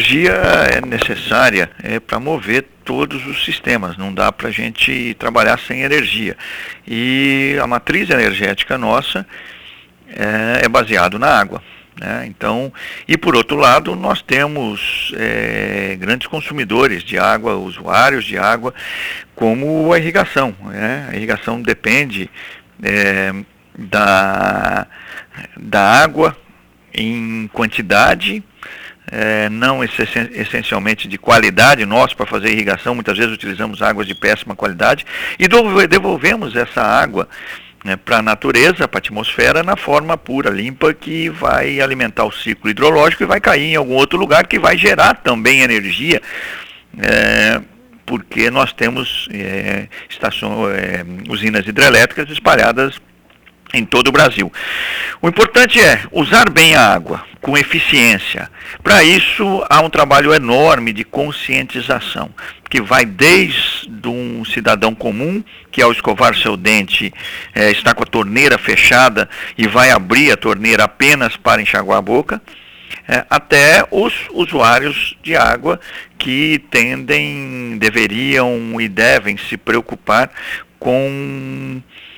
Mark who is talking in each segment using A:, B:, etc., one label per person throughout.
A: energia é necessária para mover todos os sistemas, não dá para a gente trabalhar sem energia. E a matriz energética nossa é baseada na água. Então, e por outro lado, nós temos grandes consumidores de água, usuários de água, como a irrigação. A irrigação depende da água em quantidade, não essencialmente de qualidade. Nós, para fazer irrigação, muitas vezes utilizamos águas de péssima qualidade e devolvemos essa água para a natureza, para a atmosfera, na forma pura, limpa, que vai alimentar o ciclo hidrológico e vai cair em algum outro lugar, que vai gerar também energia, porque nós temos usinas hidrelétricas espalhadas em todo o Brasil. O importante é usar bem a água, com eficiência. Para isso, há um trabalho enorme de conscientização, que vai desde um cidadão comum, que ao escovar seu dente está com a torneira fechada e vai abrir a torneira apenas para enxaguar a boca, até os usuários de água, que deveriam e devem se preocupar com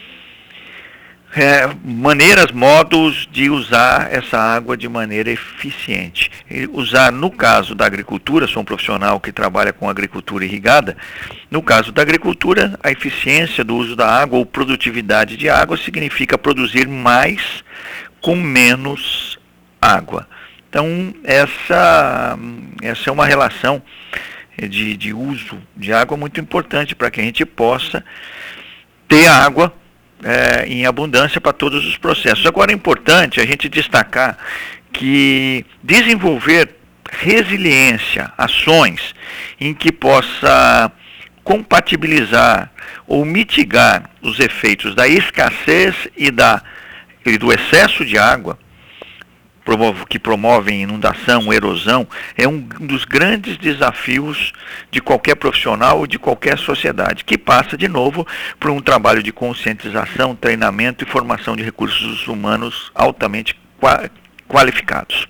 A: modos de usar essa água de maneira eficiente. Usar, no caso da agricultura, sou um profissional que trabalha com agricultura irrigada, no caso da agricultura, a eficiência do uso da água ou produtividade de água significa produzir mais com menos água. Então, essa é uma relação de uso de água muito importante para que a gente possa ter água em abundância para todos os processos. Agora, é importante a gente destacar que desenvolver resiliência, ações em que possa compatibilizar ou mitigar os efeitos da escassez e do excesso de água, que promovem inundação, erosão, é um dos grandes desafios de qualquer profissional ou de qualquer sociedade, que passa, de novo, por um trabalho de conscientização, treinamento e formação de recursos humanos altamente qualificados.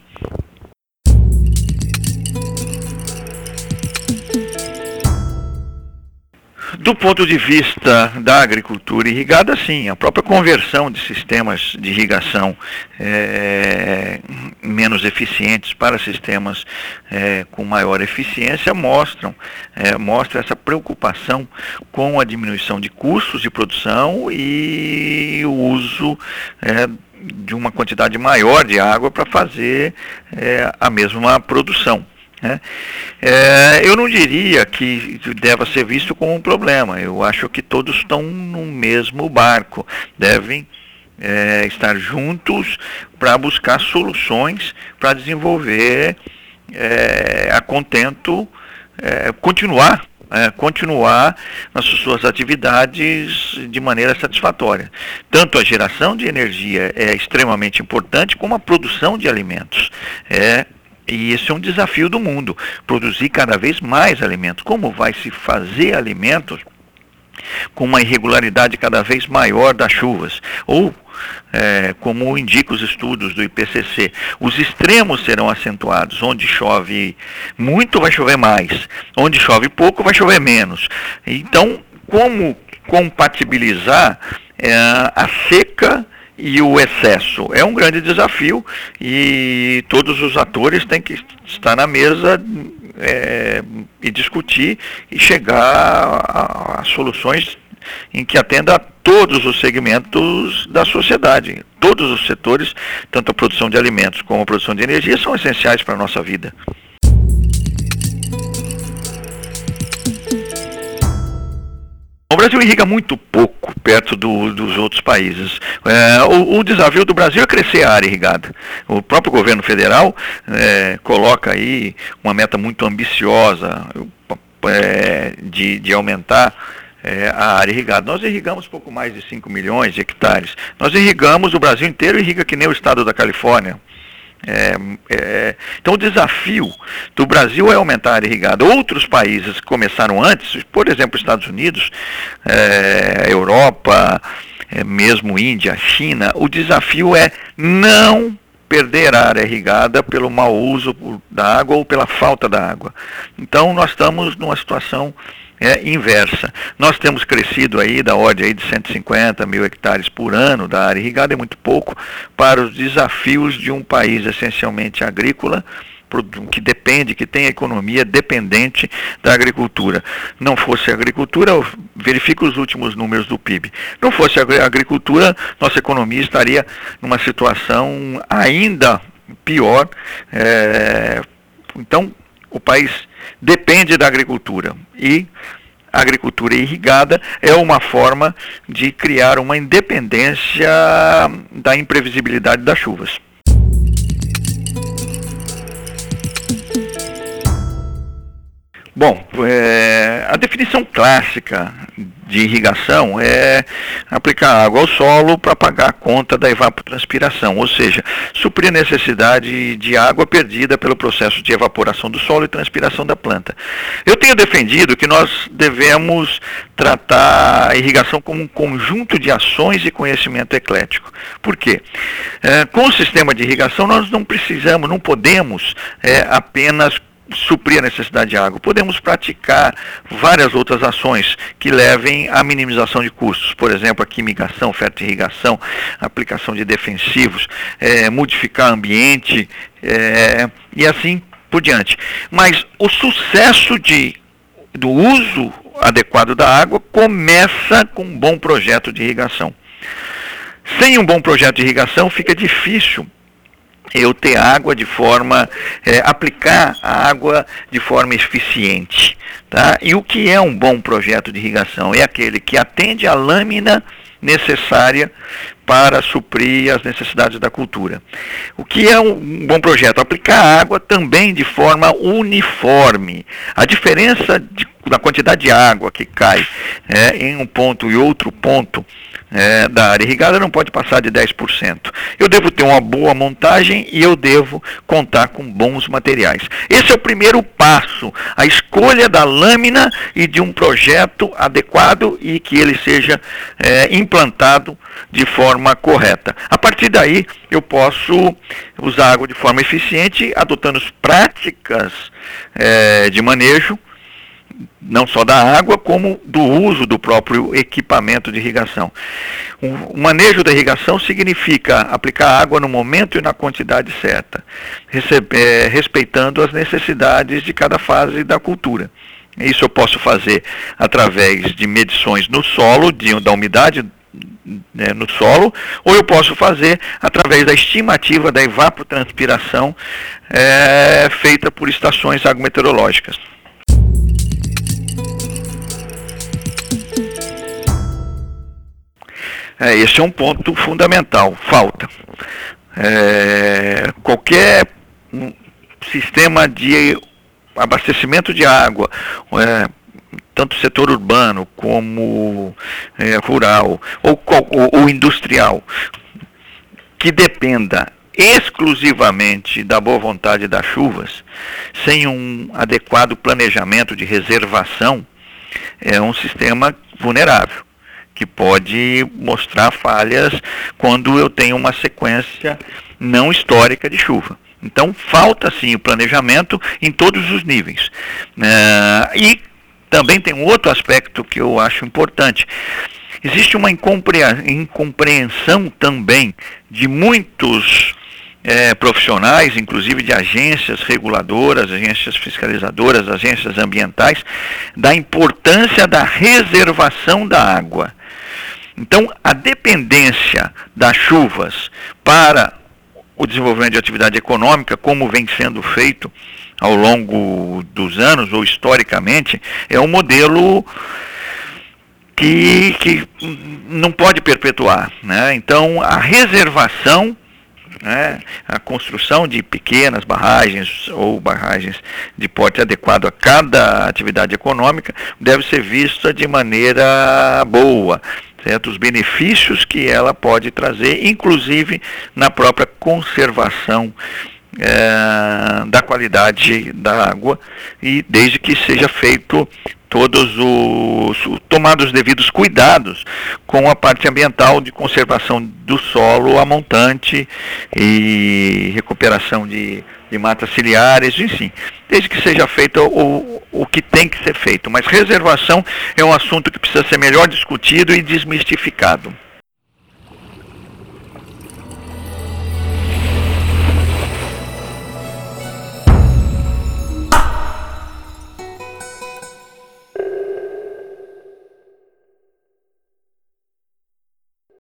A: Do ponto de vista da agricultura irrigada, sim, a própria conversão de sistemas de irrigação menos eficientes para sistemas com maior eficiência mostra essa preocupação com a diminuição de custos de produção e o uso de uma quantidade maior de água para fazer a mesma produção. Eu não diria que deva ser visto como um problema. Eu acho que todos estão no mesmo barco, devem estar juntos para buscar soluções para desenvolver a contento, continuar nas suas atividades de maneira satisfatória. Tanto a geração de energia é extremamente importante, como a produção de alimentos. E esse é um desafio do mundo, produzir cada vez mais alimentos. Como vai se fazer alimentos com uma irregularidade cada vez maior das chuvas? Ou, como indicam os estudos do IPCC, os extremos serão acentuados. Onde chove muito, vai chover mais. Onde chove pouco, vai chover menos. Então, como compatibilizar a seca e o excesso? É um grande desafio e todos os atores têm que estar na mesa e discutir e chegar a soluções em que atenda a todos os segmentos da sociedade. Todos os setores, tanto a produção de alimentos como a produção de energia, são essenciais para a nossa vida. O Brasil irriga muito pouco perto dos outros países. O desafio do Brasil é crescer a área irrigada. O próprio governo federal coloca aí uma meta muito ambiciosa de aumentar a área irrigada. Nós irrigamos pouco mais de 5 milhões de hectares. Nós irrigamos, o Brasil inteiro irriga que nem o estado da Califórnia. Então o desafio do Brasil é aumentar a área irrigada. Outros países que começaram antes, por exemplo, Estados Unidos, Europa, mesmo Índia, China, o desafio é não perder a área irrigada pelo mau uso da água ou pela falta da água. Então nós estamos numa situação inversa. Nós temos crescido aí da ordem aí de 150 mil hectares por ano da área irrigada, é muito pouco para os desafios de um país essencialmente agrícola, que depende, que tem a economia dependente da agricultura. Não fosse a agricultura, verifica os últimos números do PIB, não fosse a agricultura, nossa economia estaria numa situação ainda pior. Então, o país depende da agricultura, e a agricultura irrigada é uma forma de criar uma independência da imprevisibilidade das chuvas. Bom, a definição clássica de irrigação é aplicar água ao solo para pagar a conta da evapotranspiração, ou seja, suprir a necessidade de água perdida pelo processo de evaporação do solo e transpiração da planta. Eu tenho defendido que nós devemos tratar a irrigação como um conjunto de ações e conhecimento eclético. Por quê? Com o sistema de irrigação nós não podemos apenas suprir a necessidade de água. Podemos praticar várias outras ações que levem à minimização de custos, por exemplo, a quimigação, fertirrigação, aplicação de defensivos, modificar o ambiente e assim por diante. Mas o sucesso do uso adequado da água começa com um bom projeto de irrigação. Sem um bom projeto de irrigação fica difícil eu ter água de forma, aplicar a água de forma eficiente. Tá? E o que é um bom projeto de irrigação? É aquele que atende à lâmina necessária para suprir as necessidades da cultura. O que é um bom projeto? Aplicar a água também de forma uniforme. A diferença da quantidade de água que cai em um ponto e outro ponto da área irrigada não pode passar de 10%. Eu devo ter uma boa montagem e eu devo contar com bons materiais. Esse é o primeiro passo, a escolha da lâmina e de um projeto adequado e que ele seja implantado de forma correta. A partir daí, eu posso usar água de forma eficiente, adotando práticas de manejo, não só da água, como do uso do próprio equipamento de irrigação. O manejo da irrigação significa aplicar água no momento e na quantidade certa, respeitando as necessidades de cada fase da cultura. Isso eu posso fazer através de medições no solo, da umidade no solo, ou eu posso fazer através da estimativa da evapotranspiração feita por estações agrometeorológicas. Esse é um ponto fundamental, falta. Qualquer sistema de abastecimento de água, tanto setor urbano como rural ou industrial, que dependa exclusivamente da boa vontade das chuvas, sem um adequado planejamento de reservação, é um sistema vulnerável, que pode mostrar falhas quando eu tenho uma sequência não histórica de chuva. Então, falta sim o planejamento em todos os níveis. E também tem um outro aspecto que eu acho importante. Existe uma incompreensão também de muitos profissionais, inclusive de agências reguladoras, agências fiscalizadoras, agências ambientais, da importância da reservação da água. Então, a dependência das chuvas para o desenvolvimento de atividade econômica, como vem sendo feito ao longo dos anos, ou historicamente, é um modelo que não pode perpetuar, né? Então, a reservação, a construção de pequenas barragens ou barragens de porte adequado a cada atividade econômica deve ser vista de maneira boa, certo? Os benefícios que ela pode trazer, inclusive na própria conservação da qualidade da água, e desde que seja feito tomados os devidos cuidados com a parte ambiental de conservação do solo a montante e recuperação de matas ciliares, enfim, desde que seja feito o que tem que ser feito. Mas reservação é um assunto que precisa ser melhor discutido e desmistificado.